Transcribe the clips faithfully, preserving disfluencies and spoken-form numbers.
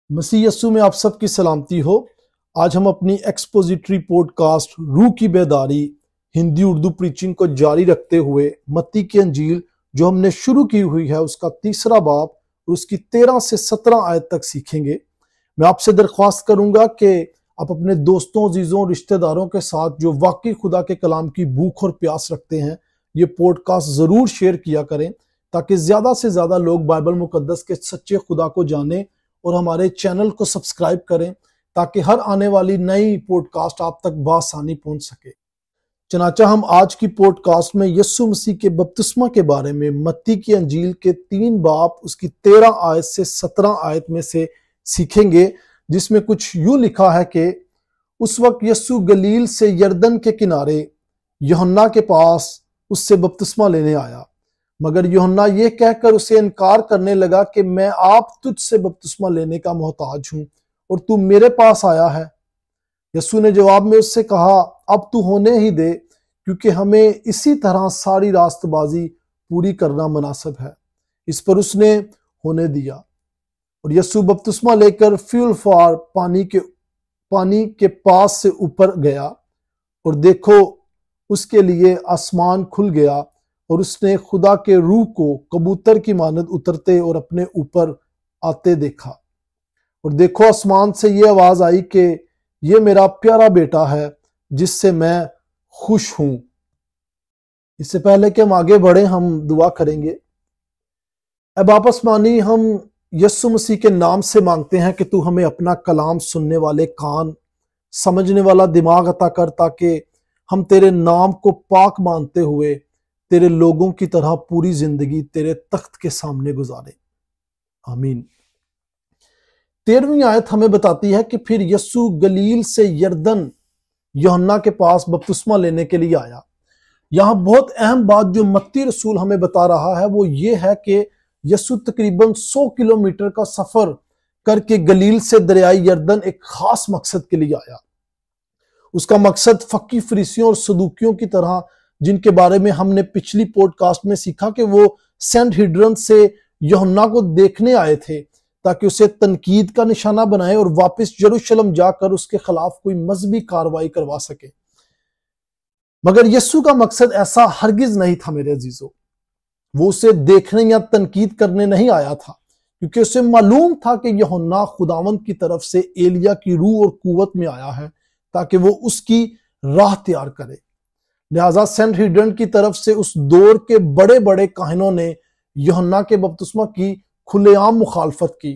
मसीह यस्सु में आप सबकी सलामती हो। आज हम अपनी एक्सपोजिटरी पॉडकास्ट रूह की बेदारी हिंदी उर्दू प्रीचिंग को जारी रखते हुए मत्ती की अंजील जो हमने शुरू की हुई है उसका तीसरा बाब और उसकी तेरह से सत्रह आयत तक सीखेंगे। मैं आपसे दरख्वास्त करूंगा कि आप अपने दोस्तों, अजीजों, रिश्तेदारों के साथ जो वाकई खुदा के कलाम की भूख और प्यास रखते हैं ये पॉडकास्ट ज़रूर शेयर किया करें ताकि ज़्यादा से ज़्यादा लोग बाइबल मुकद्दस के सच्चे खुदा को जानें और हमारे चैनल को सब्सक्राइब करें ताकि हर आने वाली नई पॉडकास्ट आप तक बासानी पहुंच सके। चनाचा हम आज की पॉडकास्ट में यस्सु मसीह के बपतिस्मा के बारे में मत्ती की अंजील के तीन बाब उसकी तेरह आयत से सत्रह आयत में से सीखेंगे, जिसमें कुछ यूं लिखा है कि उस वक्त यस्सु गलील से यरदन के किनारे यूहन्ना के पास उससे बपतिस्मा लेने आया, मगर यूहन्ना ये कहकर उसे इनकार करने लगा कि मैं आप तुझसे बपतिस्मा लेने का मोहताज हूं और तू मेरे पास आया है। यस्सु ने जवाब में उससे कहा, अब तू होने ही दे, क्योंकि हमें इसी तरह सारी रास्तबाजी पूरी करना मुनासिब है। इस पर उसने होने दिया और यस्सु बपतिस्मा लेकर फ्यूलफार पानी के पानी के पास से ऊपर गया और देखो उसके लिए आसमान खुल गया और उसने खुदा के रूह को कबूतर की मानद उतरते और अपने ऊपर आते देखा। और देखो आसमान से ये आवाज आई कि ये मेरा प्यारा बेटा है जिससे मैं खुश हूं। इससे पहले कि हम आगे बढ़े हम दुआ करेंगे। ऐ बाप आसमानी, हम यस्सु मसीह के नाम से मांगते हैं कि तू हमें अपना कलाम सुनने वाले कान, समझने वाला दिमाग अता कर ताकि हम तेरे नाम को पाक मानते हुए तेरे लोगों की तरह पूरी जिंदगी तेरे तख्त के सामने गुजारे। आमीन। तेरहवीं आयत हमें बताती है कि फिर यस्सु गलील से यरदन यूहन्ना के पास बपतिस्मा लेने के लिए आया। यहां बहुत अहम बात जो मत्ती रसूल हमें बता रहा है वो ये है कि यस्सु तकरीबन सौ किलोमीटर का सफर करके गलील से दरियाई यरदन एक खास मकसद के लिए आया। उसका मकसद फक्की फरीसियों और सदूकियों की तरह, जिनके बारे में हमने पिछली पॉडकास्ट में सीखा कि वो सेंट हिड्रन से यूहन्ना को देखने आए थे ताकि उसे तनकीद का निशाना बनाए और वापस यरूशलेम जाकर उसके खिलाफ कोई मजहबी कार्रवाई करवा सके। मगर यस्सु का मकसद ऐसा हरगिज नहीं था मेरे अजीजों। वो उसे देखने या तनकीद करने नहीं आया था, क्योंकि उसे मालूम था कि यूहन्ना खुदावंद की तरफ से एलिया की रूह और कुव्वत में आया है ताकि वो उसकी राह तैयार करे। लिहाजा सेंट हिड्रन की तरफ से उस दौर के बड़े बड़े काहिनों ने यूहन्ना के बपतिस्मा की खुलेआम मुखालफत की।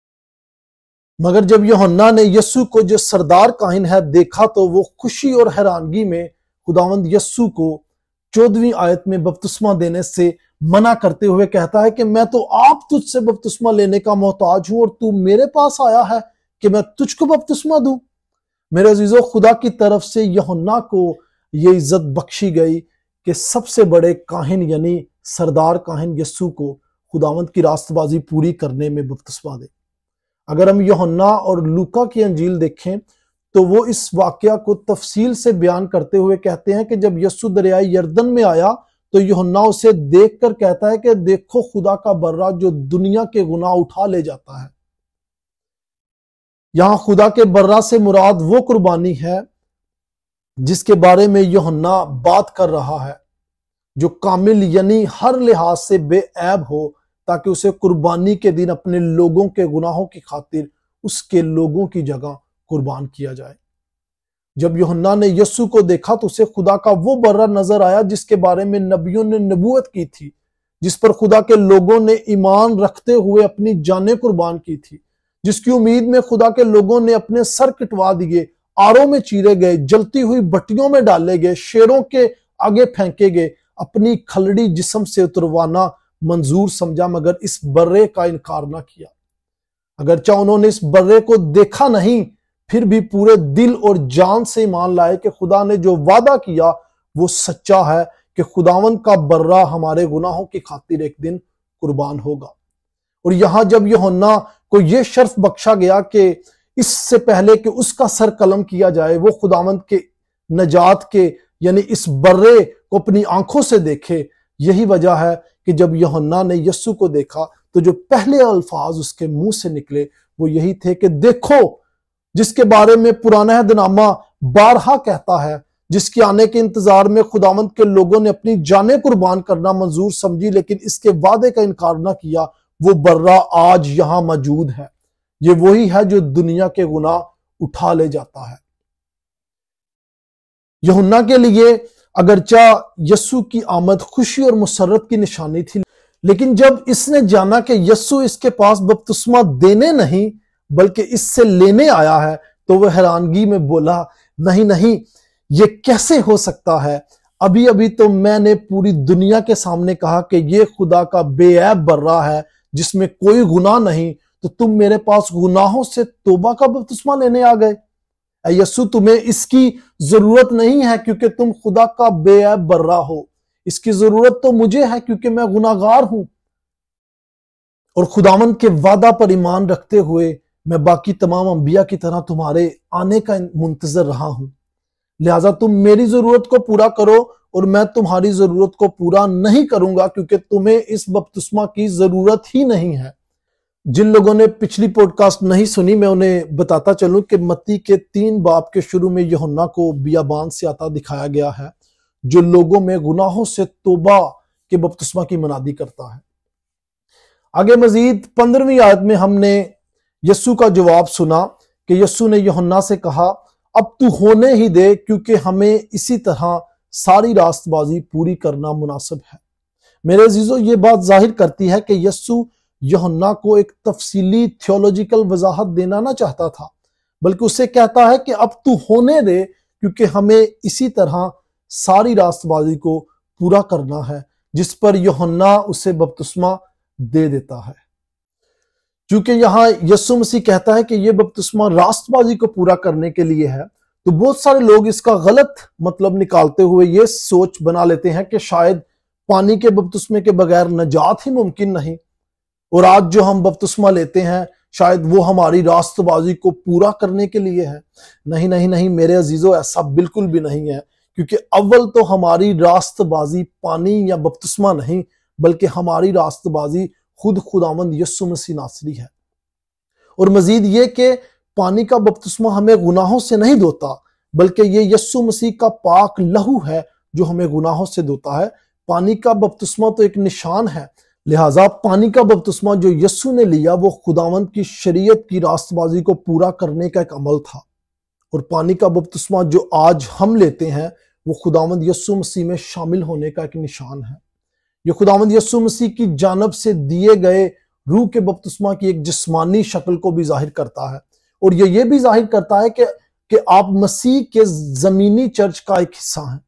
मगर जब यूहन्ना ने यस्सु को जो सरदार काहिन है देखा तो वो खुशी और हैरानगी में खुदावंद यस्सु को चौदहवीं आयत में बपतिस्मा देने से मना करते हुए कहता है कि मैं तो आप तुझसे बपतिस्मा लेने का मोहताज हूं और तू मेरे पास आया है कि मैं तुझको बपतिस्मा दूं। मेरे अजीजों, खुदा की तरफ से यूहन्ना को ये इज्जत बख्शी गई कि सबसे बड़े काहिन यानी सरदार काहिन यस्सु को खुदावंद की रास्तबाजी पूरी करने में बपतिस्मा दे। अगर हम यूहन्ना और लूका की अंजील देखें तो वो इस वाकया को तफसील से बयान करते हुए कहते हैं कि जब यस्सु दरियाई यरदन में आया तो यूहन्ना उसे देखकर कहता है कि देखो खुदा का बर्रा जो दुनिया के गुनाह उठा ले जाता है। यहां खुदा के बर्रा से मुराद वो कुर्बानी है जिसके बारे में यूहन्ना बात कर रहा है, जो कामिल यानी हर लिहाज से बेऐब हो ताकि उसे कुर्बानी के दिन अपने लोगों के गुनाहों की खातिर उसके लोगों की जगह कुर्बान किया जाए। जब यूहन्ना ने यस्सु को देखा तो उसे खुदा का वो बर्रा नजर आया जिसके बारे में नबियों ने नबूवत की थी, जिस पर खुदा के लोगों ने ईमान रखते हुए अपनी जानें कुर्बान की थी, जिसकी उम्मीद में खुदा के लोगों ने अपने सर कटवा दिए, आरों में चीरे गए, जलती हुई भट्टियों में डाले गए, शेरों के आगे फेंके गए, अपनी खलड़ी जिस्म से उतरवाना मंजूर समझा मगर इस बर्रे का इनकार ना किया। अगरचा उन्होंने इस बर्रे को देखा नहीं, फिर भी पूरे दिल और जान से ईमान लाए कि खुदा ने जो वादा किया वो सच्चा है कि खुदावंद का बर्रा हमारे गुनाहों की खातिर एक दिन कुर्बान होगा। और यहां जब यूहन्ना को यह शर्फ बख्शा गया कि इससे पहले कि उसका सर कलम किया जाए वो खुदावंद के नजात के यानी इस बर्रे को अपनी आंखों से देखे, यही वजह है کہ جب یوحنا نے یسوع کو دیکھا تو جو پہلے الفاظ اس کے منہ سے نکلے وہ یہی تھے کہ دیکھو، جس کے بارے میں پرانا عہد نامہ بارہا کہتا ہے، جس کے آنے کے انتظار میں خداوند کے لوگوں نے اپنی جانیں قربان کرنا منظور سمجھی لیکن اس کے وعدے کا انکار نہ کیا، وہ برہ آج یہاں موجود ہے۔ یہ وہی ہے جو دنیا کے گناہ اٹھا لے جاتا ہے۔ یوحنا کے لیے اگرچہ یسوع کی آمد خوشی اور مسرت کی نشانی تھی، لیکن جب اس نے جانا کہ یسوع اس کے پاس بپتسمہ دینے نہیں بلکہ اس سے لینے آیا ہے تو وہ حیرانگی میں بولا، نہیں نہیں، یہ کیسے ہو سکتا ہے؟ ابھی ابھی تو میں نے پوری دنیا کے سامنے کہا کہ یہ خدا کا بے عیب برہ ہے جس میں کوئی گناہ نہیں، تو تم میرے پاس گناہوں سے توبہ کا بپتسمہ لینے آ گئے۔ اے یسوع، تمہیں اس کی ضرورت نہیں ہے کیونکہ تم خدا کا بے عیب برہ ہو، اس کی ضرورت تو مجھے ہے کیونکہ میں گناہگار ہوں، اور خداوند کے وعدہ پر ایمان رکھتے ہوئے میں باقی تمام انبیاء کی طرح تمہارے آنے کا منتظر رہا ہوں۔ لہٰذا تم میری ضرورت کو پورا کرو اور میں تمہاری ضرورت کو پورا نہیں کروں گا کیونکہ تمہیں اس بپتسمہ کی ضرورت ہی نہیں ہے۔ جن لوگوں نے پچھلی پوڈ کاسٹ نہیں سنی، میں انہیں بتاتا چلوں کہ متی کے تین باب کے شروع میں یوحنا کو بیابان سے آتا دکھایا گیا ہے جو لوگوں میں گناہوں سے توبہ کے بپتسمہ کی منادی کرتا ہے۔ آگے مزید پندرہویں آیت میں ہم نے یسوع کا جواب سنا کہ یسوع نے یوحنا سے کہا، اب تو ہونے ہی دے کیونکہ ہمیں اسی طرح ساری راست بازی پوری کرنا مناسب ہے۔ میرے عزیزو، یہ بات ظاہر کرتی ہے کہ یسوع یوحنا کو ایک تفصیلی تھیولوجیکل وضاحت دینا نہ چاہتا تھا، بلکہ اسے کہتا ہے کہ اب تو ہونے دے کیونکہ ہمیں اسی طرح ساری راست بازی کو پورا کرنا ہے، جس پر یوحنا اسے بپتسمہ دے دیتا ہے۔ چونکہ یہاں یسوع مسیح کہتا ہے کہ یہ بپتسمہ راست بازی کو پورا کرنے کے لیے ہے، تو بہت سارے لوگ اس کا غلط مطلب نکالتے ہوئے یہ سوچ بنا لیتے ہیں کہ شاید پانی کے بپتسمے کے بغیر نجات ہی ممکن نہیں، اور آج جو ہم بپتسمہ لیتے ہیں شاید وہ ہماری راست بازی کو پورا کرنے کے لیے ہے۔ نہیں نہیں نہیں میرے عزیزو، ایسا بالکل بھی نہیں ہے، کیونکہ اول تو ہماری راست بازی پانی یا بپتسمہ نہیں بلکہ ہماری راست بازی خود خداوند یسوع مسیح ناصری ہے۔ اور مزید یہ کہ پانی کا بپتسمہ ہمیں گناہوں سے نہیں دھوتا بلکہ یہ یسوع مسیح کا پاک لہو ہے جو ہمیں گناہوں سے دھوتا ہے۔ پانی کا بپتسمہ تو ایک نشان ہے، لہٰذا پانی کا بپتسمہ جو یسوع نے لیا وہ خداوند کی شریعت کی راست بازی کو پورا کرنے کا ایک عمل تھا، اور پانی کا بپتسمہ جو آج ہم لیتے ہیں وہ خداوند یسوع مسیح میں شامل ہونے کا ایک نشان ہے۔ یہ خداوند یسوع مسیح کی جانب سے دیے گئے روح کے بپتسمہ کی ایک جسمانی شکل کو بھی ظاہر کرتا ہے، اور یہ یہ بھی ظاہر کرتا ہے کہ کہ آپ مسیح کے زمینی چرچ کا ایک حصہ ہیں،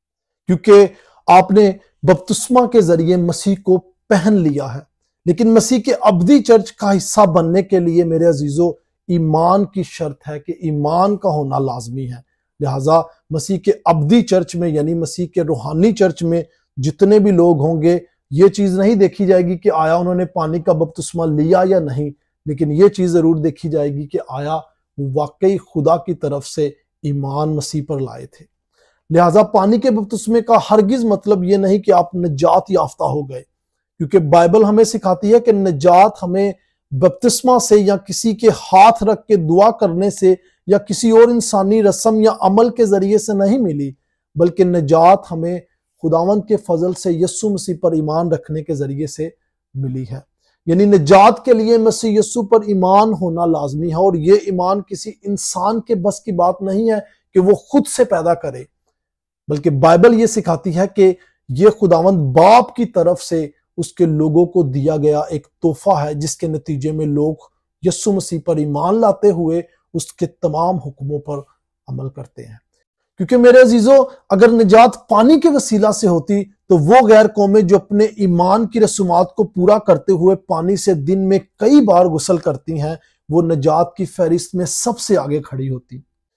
کیونکہ آپ نے بپتسمہ کے ذریعے مسیح کو پہن لیا ہے۔ لیکن مسیح کے ابدی چرچ کا حصہ بننے کے لیے میرے عزیزو ایمان کی شرط ہے کہ ایمان کا ہونا لازمی ہے۔ لہٰذا مسیح کے ابدی چرچ میں یعنی مسیح کے روحانی چرچ میں جتنے بھی لوگ ہوں گے، یہ چیز نہیں دیکھی جائے گی کہ آیا انہوں نے پانی کا بپتسمہ لیا یا نہیں، لیکن یہ چیز ضرور دیکھی جائے گی کہ آیا وہ واقعی خدا کی طرف سے ایمان مسیح پر لائے تھے۔ لہٰذا پانی کے بپتسمے کا ہرگز مطلب یہ نہیں کہ آپ نجات یافتہ ہو گئے، کیونکہ بائبل ہمیں سکھاتی ہے کہ نجات ہمیں بپتسمہ سے یا کسی کے ہاتھ رکھ کے دعا کرنے سے یا کسی اور انسانی رسم یا عمل کے ذریعے سے نہیں ملی، بلکہ نجات ہمیں خداوند کے فضل سے یسوع مسیح پر ایمان رکھنے کے ذریعے سے ملی ہے۔ یعنی نجات کے لیے مسیح یسوع پر ایمان ہونا لازمی ہے، اور یہ ایمان کسی انسان کے بس کی بات نہیں ہے کہ وہ خود سے پیدا کرے، بلکہ بائبل یہ سکھاتی ہے کہ یہ خداوند باپ کی طرف سے اس کے لوگوں کو دیا گیا ایک تحفہ ہے، جس کے نتیجے میں لوگ یسوع مسیح پر ایمان لاتے ہوئے اس کے تمام حکموں پر عمل کرتے ہیں۔ کیونکہ میرے عزیزو، اگر نجات پانی کے وسیلہ سے ہوتی تو وہ غیر قومیں جو اپنے ایمان کی رسومات کو پورا کرتے ہوئے پانی سے دن میں کئی بار غسل کرتی ہیں، وہ نجات کی فہرست میں سب سے آگے کھڑی ہوتی۔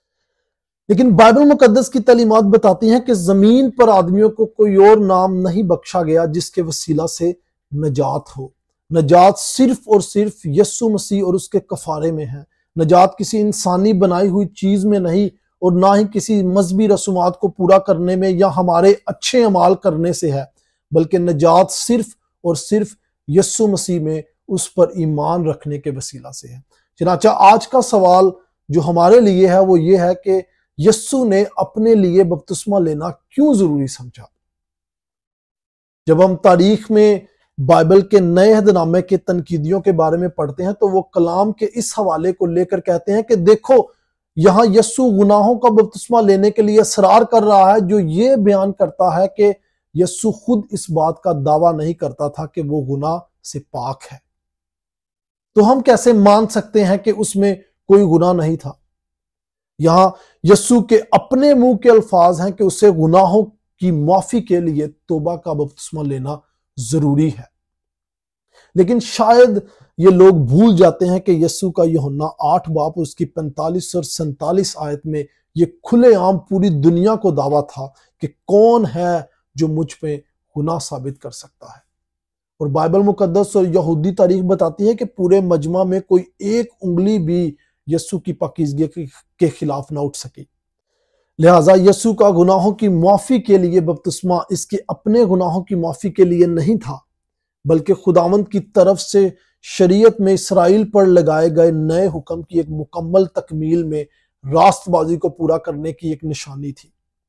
لیکن بائبل مقدس کی تعلیمات بتاتی ہیں کہ زمین پر آدمیوں کو کوئی اور نام نہیں بخشا گیا جس کے وسیلہ سے نجات ہو۔ نجات صرف اور صرف یسوع مسیح اور اس کے کفارے میں ہے۔ نجات کسی انسانی بنائی ہوئی چیز میں نہیں، اور نہ ہی کسی مذہبی رسومات کو پورا کرنے میں یا ہمارے اچھے اعمال کرنے سے ہے، بلکہ نجات صرف اور صرف یسوع مسیح میں اس پر ایمان رکھنے کے وسیلہ سے ہے۔ چنانچہ آج کا سوال جو ہمارے لیے ہے وہ یہ ہے کہ یسوع نے اپنے لیے بپتسمہ لینا کیوں ضروری سمجھا؟ جب ہم تاریخ میں بائبل کے نئے عہد نامے کے تنقیدیوں کے بارے میں پڑھتے ہیں تو وہ کلام کے اس حوالے کو لے کر کہتے ہیں کہ دیکھو یہاں یسوع گناہوں کا بپتسمہ لینے کے لیے اصرار کر رہا ہے، جو یہ بیان کرتا ہے کہ یسوع خود اس بات کا دعویٰ نہیں کرتا تھا کہ وہ گناہ سے پاک ہے۔ تو ہم کیسے مان سکتے ہیں کہ اس میں کوئی گناہ نہیں تھا؟ یہاں یسوع کے اپنے منہ کے الفاظ ہیں کہ اسے گناہوں کی معافی کے لیے توبہ کا بپتسمہ لینا ضروری ہے۔ لیکن شاید یہ لوگ بھول جاتے ہیں کہ یسوع کا یوحنا آٹھ باب اس کی پینتالیس اور سینتالیس آیت میں یہ کھلے عام پوری دنیا کو دعویٰ تھا کہ کون ہے جو مجھ پہ گناہ ثابت کر سکتا ہے، اور بائبل مقدس اور یہودی تاریخ بتاتی ہے کہ پورے مجمع میں کوئی ایک انگلی بھی یسوع کی پاکیزگی کے خلاف نہ اٹھ سکی۔ لہٰذا یسوع کا گناہوں کی معافی کے لیے بپتسمہ اس کے اپنے گناہوں کی معافی کے لیے نہیں تھا، بلکہ خداوند کی طرف سے شریعت میں اسرائیل پر لگائے گئے نئے حکم کی ایک مکمل تکمیل میں راست بازی کو پورا کرنے کی ایک نشانی تھی۔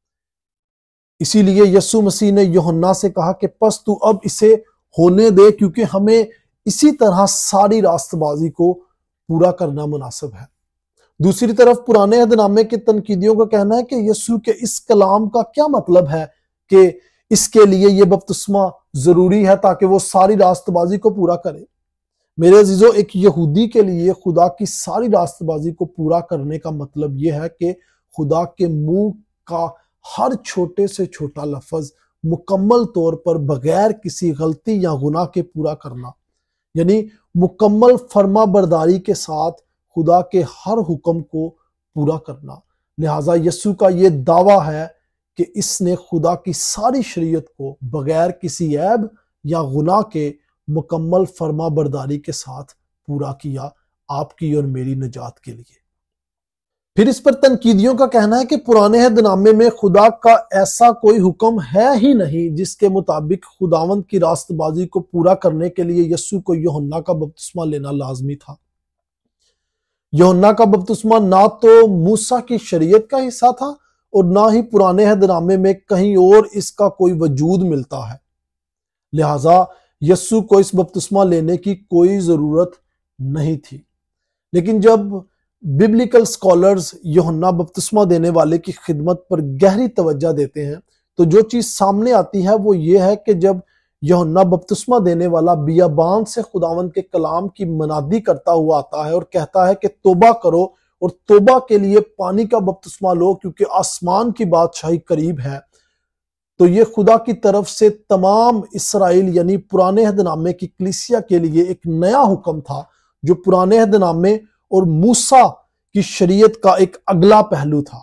اسی لیے یسوع مسیح نے یوحنا سے کہا کہ پس تو اب اسے ہونے دے، کیونکہ ہمیں اسی طرح ساری راست بازی کو پورا کرنا مناسب ہے۔ دوسری طرف پرانے عہد نامے کے تنقیدیوں کا کہنا ہے کہ یسوع کے اس کلام کا کیا مطلب ہے کہ اس کے لیے یہ بپتسمہ ضروری ہے تاکہ وہ ساری راست بازی کو پورا کرے۔ میرے عزیزو، ایک یہودی کے لیے خدا کی ساری راست بازی کو پورا کرنے کا مطلب یہ ہے کہ خدا کے منہ کا ہر چھوٹے سے چھوٹا لفظ مکمل طور پر بغیر کسی غلطی یا گناہ کے پورا کرنا، یعنی مکمل فرما برداری کے ساتھ خدا کے ہر حکم کو پورا کرنا۔ لہٰذا یسوع کا یہ دعویٰ ہے کہ اس نے خدا کی ساری شریعت کو بغیر کسی عیب یا گناہ کے مکمل فرما برداری کے ساتھ پورا کیا، آپ کی اور میری نجات کے لیے۔ پھر اس پر تنقیدیوں کا کہنا ہے کہ پرانے عہد نامے میں خدا کا ایسا کوئی حکم ہے ہی نہیں جس کے مطابق خداوند کی راست بازی کو پورا کرنے کے لیے یسوع کو یوحنا کا بپتسمہ لینا لازمی تھا۔ یوحنا کا بپتسمہ نہ تو موسیٰ کی شریعت کا حصہ تھا اور نہ ہی پرانے عہد نامے میں کہیں اور اس کا کوئی وجود ملتا ہے۔ لہٰذا یسوع کو اس بپتسمہ لینے کی کوئی ضرورت نہیں تھی۔ لیکن جب ببلیکل سکالرز یوحنا بپتسمہ دینے والے کی خدمت پر گہری توجہ دیتے ہیں تو جو چیز سامنے آتی ہے وہ یہ ہے کہ جب یوحنا بپتسمہ دینے والا بیابان سے خداوند کے کلام کی منادی کرتا ہوا آتا ہے اور کہتا ہے کہ توبہ کرو اور توبہ کے لیے پانی کا بپتسمہ لو کیونکہ آسمان کی بادشاہی قریب ہے، تو یہ خدا کی طرف سے تمام اسرائیل یعنی پرانے عہد نامے کی کلیسیا کے لیے ایک نیا حکم تھا جو پرانے عہد نامے اور موسیٰ کی شریعت کا ایک اگلا پہلو تھا،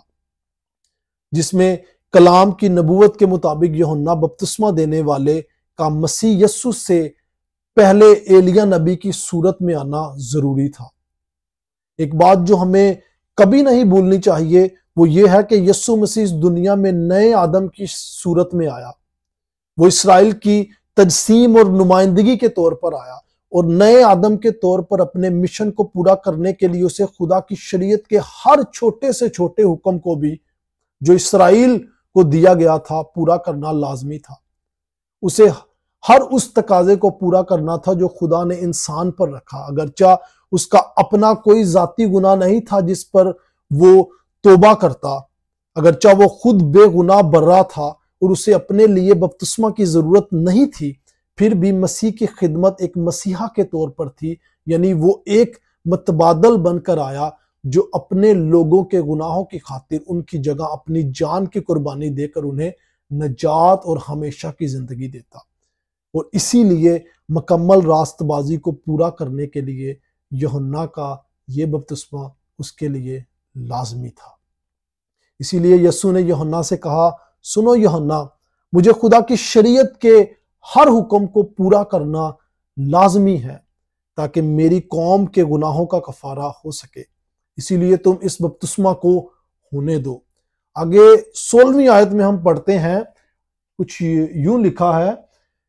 جس میں کلام کی نبوت کے مطابق یوحنا بپتسمہ دینے والے کا مسیح یسوع سے پہلے ایلیاہ نبی کی صورت میں آنا ضروری تھا۔ ایک بات جو ہمیں کبھی نہیں بھولنی چاہیے وہ یہ ہے کہ یسوع مسیح اس دنیا میں نئے آدم کی صورت میں آیا۔ وہ اسرائیل کی تجسیم اور نمائندگی کے طور پر آیا اور نئے آدم کے طور پر اپنے مشن کو پورا کرنے کے لیے اسے خدا کی شریعت کے ہر چھوٹے سے چھوٹے حکم کو بھی جو اسرائیل کو دیا گیا تھا پورا کرنا لازمی تھا۔ اسے ہر اس تقاضے کو پورا کرنا تھا جو خدا نے انسان پر رکھا، اگرچہ اس کا اپنا کوئی ذاتی گناہ نہیں تھا جس پر وہ توبہ کرتا، اگرچہ وہ خود بے گناہ برا تھا اور اسے اپنے لیے بپتسمہ کی ضرورت نہیں تھی، پھر بھی مسیح کی خدمت ایک مسیحا کے طور پر تھی، یعنی وہ ایک متبادل بن کر آیا جو اپنے لوگوں کے گناہوں کی خاطر ان کی جگہ اپنی جان کی قربانی دے کر انہیں نجات اور ہمیشہ کی زندگی دیتا، اور اسی لیے مکمل راست بازی کو پورا کرنے کے لیے یوحنا کا یہ بپتسمہ اس کے لیے لازمی تھا۔ اسی لیے یسوع نے یوحنا سے کہا، سنو یوحنا، مجھے خدا کی شریعت کے ہر حکم کو پورا کرنا لازمی ہے تاکہ میری قوم کے گناہوں کا کفارہ ہو سکے، اسی لیے تم اس بپتسمہ کو ہونے دو۔ آگے سولہویں آیت میں ہم پڑھتے ہیں، کچھ یوں لکھا ہے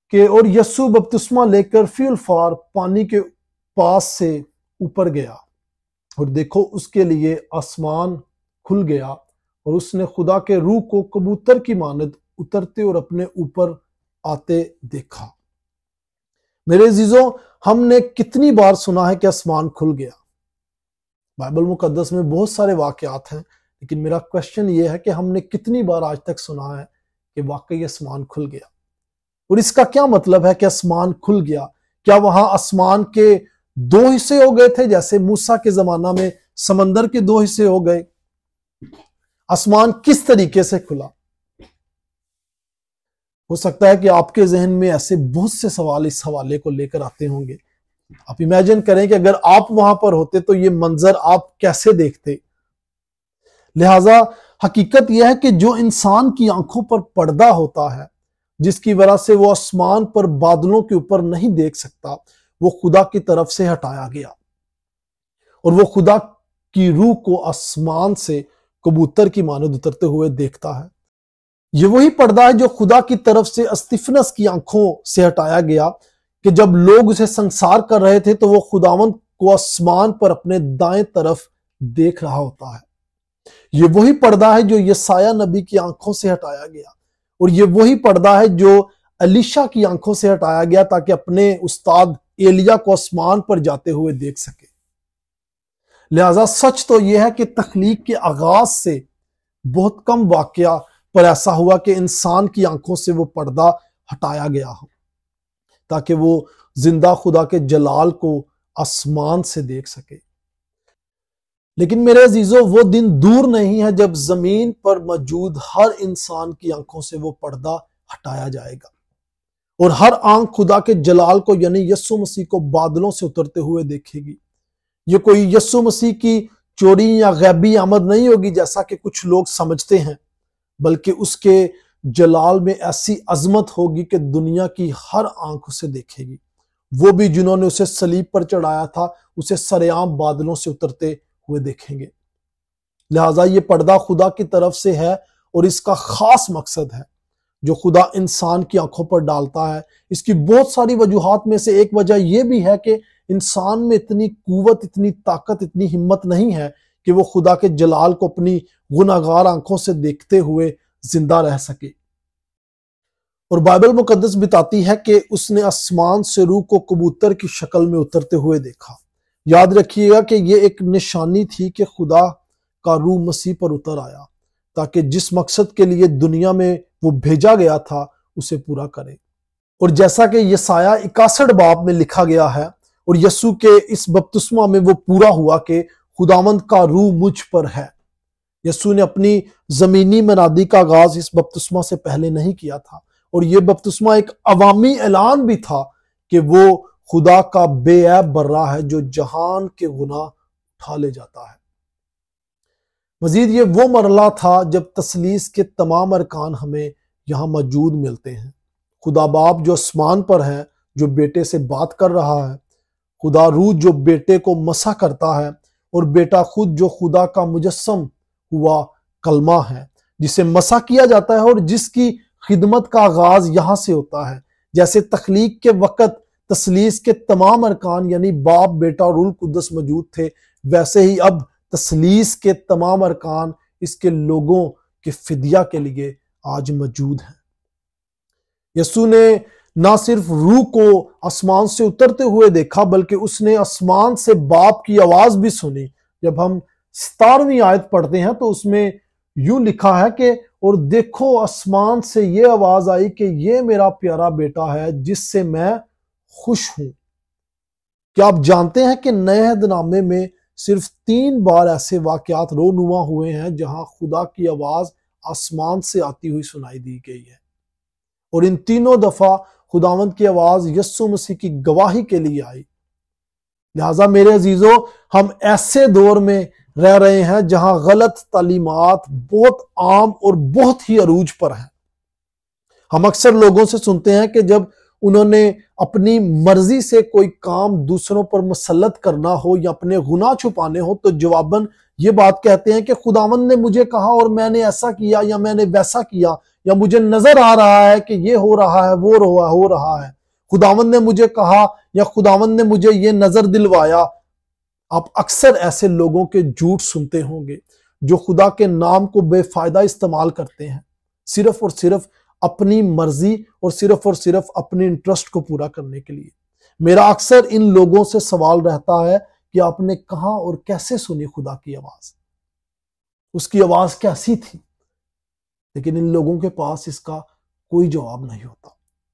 کہ اور یسوع بپتسمہ لے کر فی الفار پانی کے پاس سے اوپر گیا، اور دیکھو اس کے لیے آسمان کھل گیا اور اس نے خدا کے روح کو کبوتر کی مانند اترتے اور اپنے اوپر آتے دیکھا۔ میرے عزیزوں، ہم نے کتنی بار سنا ہے کہ آسمان کھل گیا؟ بائبل مقدس میں بہت سارے واقعات ہیں، لیکن میرا کوشچن یہ ہے کہ ہم نے کتنی بار آج تک سنا ہے کہ واقعی آسمان کھل گیا؟ اور اس کا کیا مطلب ہے کہ آسمان کھل گیا؟ کیا وہاں آسمان کے دو حصے ہو گئے تھے جیسے موسیٰ کے زمانہ میں سمندر کے دو حصے ہو گئے؟ آسمان کس طریقے سے کھلا؟ ہو سکتا ہے کہ آپ کے ذہن میں ایسے بہت سے سوال اس حوالے کو لے کر آتے ہوں گے۔ آپ امیجن کریں کہ اگر آپ وہاں پر ہوتے تو یہ منظر آپ کیسے دیکھتے؟ لہٰذا حقیقت یہ ہے کہ جو انسان کی آنکھوں پر پردہ ہوتا ہے، جس کی وجہ سے وہ آسمان پر بادلوں کے اوپر نہیں دیکھ سکتا، وہ خدا کی طرف سے ہٹایا گیا، اور وہ خدا کی روح کو آسمان سے کبوتر کی مانند اترتے ہوئے دیکھتا ہے۔ یہ وہی پردہ ہے جو خدا کی طرف سے استفنس کی آنکھوں سے ہٹایا گیا کہ جب لوگ اسے سنسار کر رہے تھے تو وہ خداوند کو آسمان پر اپنے دائیں طرف دیکھ رہا ہوتا ہے۔ یہ وہی پردہ ہے جو یسایہ نبی کی آنکھوں سے ہٹایا گیا، اور یہ وہی پردہ ہے جو الیشا کی آنکھوں سے ہٹایا گیا تاکہ اپنے استاد ایلیا کو آسمان پر جاتے ہوئے دیکھ سکے۔ لہذا سچ تو یہ ہے کہ تخلیق کے آغاز سے بہت کم واقعہ پر ایسا ہوا کہ انسان کی آنکھوں سے وہ پردہ ہٹایا گیا ہو تاکہ وہ زندہ خدا کے جلال کو آسمان سے دیکھ سکے۔ لیکن میرے عزیزوں، وہ دن دور نہیں ہے جب زمین پر موجود ہر انسان کی آنکھوں سے وہ پردہ ہٹایا جائے گا، اور ہر آنکھ خدا کے جلال کو یعنی یسوع مسیح کو بادلوں سے اترتے ہوئے دیکھے گی۔ یہ کوئی یسوع مسیح کی چوری یا غیبی آمد نہیں ہوگی جیسا کہ کچھ لوگ سمجھتے ہیں، بلکہ اس کے جلال میں ایسی عظمت ہوگی کہ دنیا کی ہر آنکھ اسے دیکھے گی۔ وہ بھی جنہوں نے اسے صلیب پر چڑھایا تھا اسے سرعام بادلوں سے اترتے ہوئے دیکھیں گے۔ لہٰذا یہ پردہ خدا کی طرف سے ہے، اور اس کا خاص مقصد ہے جو خدا انسان کی آنکھوں پر ڈالتا ہے۔ اس کی بہت ساری وجوہات میں سے ایک وجہ یہ بھی ہے کہ انسان میں اتنی قوت، اتنی طاقت، اتنی ہمت نہیں ہے کہ وہ خدا کے جلال کو اپنی گناہگار آنکھوں سے دیکھتے ہوئے زندہ رہ سکے۔ اور بائبل مقدس بتاتی ہے کہ اس نے آسمان سے روح کو کبوتر کی شکل میں اترتے ہوئے دیکھا۔ یاد رکھیے گا کہ یہ ایک نشانی تھی کہ خدا کا روح مسیح پر اتر آیا تاکہ جس مقصد کے لیے دنیا میں وہ بھیجا گیا تھا اسے پورا کرے۔ اور جیسا کہ یسایہ اکاسٹھ باب میں لکھا گیا ہے، اور یسوع کے اس بپتسمہ میں وہ پورا ہوا کہ خداوند کا روح مجھ پر ہے۔ یسوع نے اپنی زمینی منادی کا آغاز اس بپتسمہ سے پہلے نہیں کیا تھا، اور یہ بپتسمہ ایک عوامی اعلان بھی تھا کہ وہ خدا کا بے عیب برہ ہے جو جہان کے گناہ اٹھا لے جاتا ہے۔ مزید یہ وہ مرحلہ تھا جب تثلیث کے تمام ارکان ہمیں یہاں موجود ملتے ہیں۔ خدا باپ جو آسمان پر ہے، جو بیٹے سے بات کر رہا ہے، خدا روح جو بیٹے کو مسح کرتا ہے، اور بیٹا خود جو خدا کا مجسم ہوا کلمہ ہے جسے مسح کیا جاتا ہے، اور جس کی خدمت کا آغاز یہاں سے ہوتا ہے۔ جیسے تخلیق کے وقت تثلیث کے تمام ارکان یعنی باپ، بیٹا اور روح القدس موجود تھے، ویسے ہی اب تثلیث کے تمام ارکان اس کے لوگوں کے فدیہ کے لیے آج موجود ہیں۔ یسوع نے نہ صرف روح کو آسمان سے اترتے ہوئے دیکھا، بلکہ اس نے آسمان سے باپ کی آواز بھی سنی۔ جب ہم ستارویں آیت پڑھتے ہیں تو اس میں یوں لکھا ہے کہ اور دیکھو آسمان سے یہ آواز آئی کہ یہ میرا پیارا بیٹا ہے جس سے میں خوش ہوں۔ کیا آپ جانتے ہیں کہ نئے عہد نامے میں صرف تین بار ایسے واقعات رونما ہوئے ہیں جہاں خدا کی آواز آسمان سے آتی ہوئی سنائی دی گئی ہے، اور ان تینوں دفعہ خداوند کی آواز یسوع مسیح کی گواہی کے لیے آئی۔ لہٰذا میرے عزیزو، ہم ایسے دور میں رہ رہے ہیں جہاں غلط تعلیمات بہت عام اور بہت ہی عروج پر ہیں۔ ہم اکثر لوگوں سے سنتے ہیں کہ جب انہوں نے اپنی مرضی سے کوئی کام دوسروں پر مسلط کرنا ہو یا اپنے گناہ چھپانے ہو تو جواباً یہ بات کہتے ہیں کہ خداوند نے مجھے کہا اور میں نے ایسا کیا یا میں نے ویسا کیا، یا مجھے نظر آ رہا ہے کہ یہ ہو رہا ہے وہ ہو رہا ہے، خداوند نے مجھے کہا یا خداوند نے مجھے یہ نظر دلوایا۔ آپ اکثر ایسے لوگوں کے جھوٹ سنتے ہوں گے جو خدا کے نام کو بے فائدہ استعمال کرتے ہیں، صرف اور صرف اپنی مرضی اور صرف اور صرف اپنے انٹرسٹ کو پورا کرنے کے لیے۔ میرا اکثر ان لوگوں سے سوال رہتا ہے کہ آپ نے کہاں اور کیسے سنی خدا کی آواز، اس کی آواز کیسی تھی؟ لیکن ان لوگوں کے پاس اس کا کوئی جواب نہیں ہوتا۔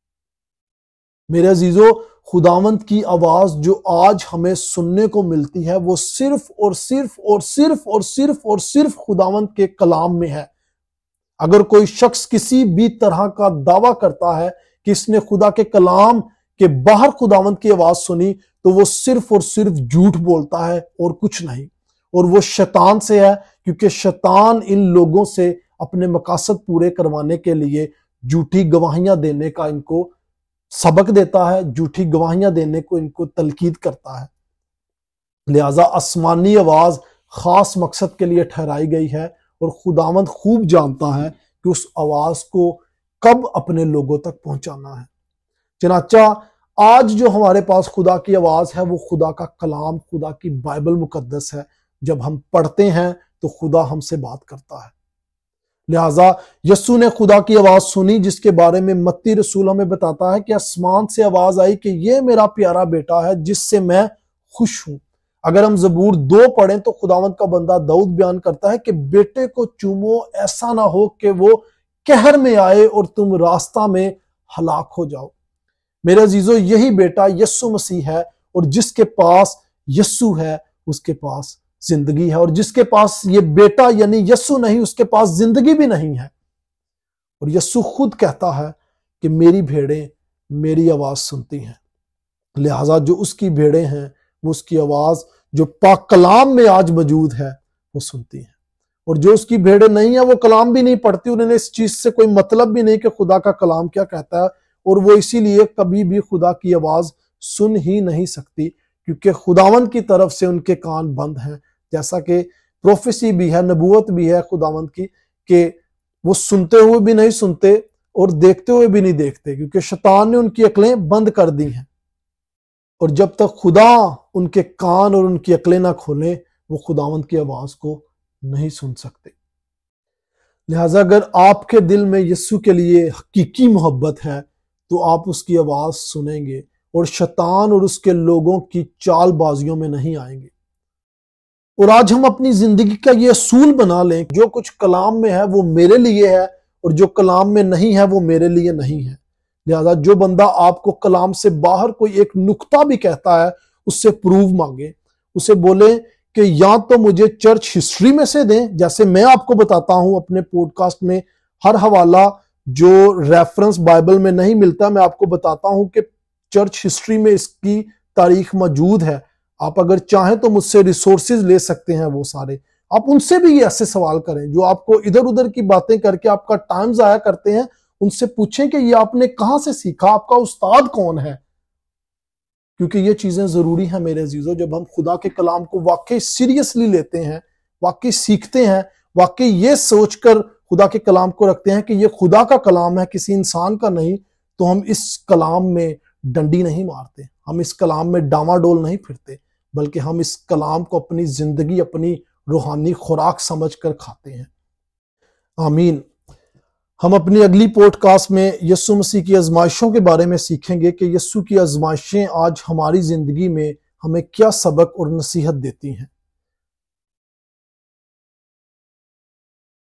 میرے عزیزو، خداوند کی آواز جو آج ہمیں سننے کو ملتی ہے وہ صرف اور صرف اور صرف اور صرف اور صرف خداوند کے کلام میں ہے۔ اگر کوئی شخص کسی بھی طرح کا دعویٰ کرتا ہے کہ اس نے خدا کے کلام کے باہر خداوند کی آواز سنی تو وہ صرف اور صرف جھوٹ بولتا ہے اور کچھ نہیں، اور وہ شیطان سے ہے، کیونکہ شیطان ان لوگوں سے اپنے مقاصد پورے کروانے کے لیے جھوٹی گواہیاں دینے کا ان کو سبق دیتا ہے، جھوٹی گواہیاں دینے کو ان کو تلقید کرتا ہے۔ لہٰذا آسمانی آواز خاص مقصد کے لیے ٹھہرائی گئی ہے، اور خداوند خوب جانتا ہے کہ اس آواز کو کب اپنے لوگوں تک پہنچانا ہے۔ چنانچہ آج جو ہمارے پاس خدا کی آواز ہے وہ خدا کا کلام، خدا کی بائبل مقدس ہے۔ جب ہم پڑھتے ہیں تو خدا ہم سے بات کرتا ہے۔ لہٰذا یسوع نے خدا کی آواز سنی، جس کے بارے میں متی رسول ہمیں بتاتا ہے کہ آسمان سے آواز آئی کہ یہ میرا پیارا بیٹا ہے جس سے میں خوش ہوں۔ اگر ہم زبور دو پڑھیں تو خداوند کا بندہ داؤد بیان کرتا ہے کہ بیٹے کو چومو، ایسا نہ ہو کہ وہ قہر میں آئے اور تم راستہ میں ہلاک ہو جاؤ۔ میرے عزیزو، یہی بیٹا یسوع مسیح ہے، اور جس کے پاس یسوع ہے اس کے پاس زندگی ہے، اور جس کے پاس یہ بیٹا یعنی یسوع نہیں اس کے پاس زندگی بھی نہیں ہے۔ اور یسوع خود کہتا ہے کہ میری بھیڑیں میری آواز سنتی ہیں، لہٰذا جو اس کی بھیڑیں ہیں وہ اس کی آواز جو پاک کلام میں آج موجود ہے وہ سنتی ہیں، اور جو اس کی بھیڑیں نہیں ہیں وہ کلام بھی نہیں پڑھتی، انہیں اس چیز سے کوئی مطلب بھی نہیں کہ خدا کا کلام کیا کہتا ہے، اور وہ اسی لیے کبھی بھی خدا کی آواز سن ہی نہیں سکتی، کیونکہ خداوند کی طرف سے ان کے کان بند ہیں۔ جیسا کہ پروفیسی بھی ہے، نبوت بھی ہے خداوند کی، کہ وہ سنتے ہوئے بھی نہیں سنتے اور دیکھتے ہوئے بھی نہیں دیکھتے، کیونکہ شیطان نے ان کی عقلیں بند کر دی ہیں، اور جب تک خدا ان کے کان اور ان کی عقلیں نہ کھولیں وہ خداوند کی آواز کو نہیں سن سکتے۔ لہٰذا اگر آپ کے دل میں یسوع کے لیے حقیقی محبت ہے تو آپ اس کی آواز سنیں گے اور شیطان اور اس کے لوگوں کی چال بازیوں میں نہیں آئیں گے۔ اور آج ہم اپنی زندگی کا یہ اصول بنا لیں، جو کچھ کلام میں ہے وہ میرے لیے ہے، اور جو کلام میں نہیں ہے وہ میرے لیے نہیں ہے۔ لہذا جو بندہ آپ کو کلام سے باہر کوئی ایک نقطہ بھی کہتا ہے اس سے پروف مانگے، اسے بولیں کہ یا تو مجھے چرچ ہسٹری میں سے دیں، جیسے میں آپ کو بتاتا ہوں اپنے پوڈ کاسٹ میں ہر حوالہ جو ریفرنس بائبل میں نہیں ملتا، میں آپ کو بتاتا ہوں کہ چرچ ہسٹری میں اس کی تاریخ موجود ہے۔ آپ اگر چاہیں تو مجھ سے ریسورسز لے سکتے ہیں، وہ سارے آپ ان سے بھی یہ ایسے سوال کریں جو آپ کو ادھر ادھر کی باتیں کر کے آپ کا ٹائم ضائع کرتے ہیں، ان سے پوچھیں کہ یہ آپ نے کہاں سے سیکھا، آپ کا استاد کون ہے، کیونکہ یہ چیزیں ضروری ہیں میرے عزیزو۔ جب ہم خدا کے کلام کو واقعی سیریسلی لیتے ہیں، واقعی سیکھتے ہیں، واقعی یہ سوچ کر خدا کے کلام کو رکھتے ہیں کہ یہ خدا کا کلام ہے، کسی انسان کا نہیں، تو ہم اس کلام میں ڈنڈی نہیں مارتے، ہم اس کلام میں ڈاما ڈول نہیں پھرتے، بلکہ ہم اس کلام کو اپنی زندگی، اپنی روحانی خوراک سمجھ کر کھاتے ہیں۔ آمین۔ ہم اپنی اگلی پوڈ کاسٹ میں یسوع مسیح کی آزمائشوں کے بارے میں سیکھیں گے کہ یسوع کی آزمائشیں آج ہماری زندگی میں ہمیں کیا سبق اور نصیحت دیتی ہیں۔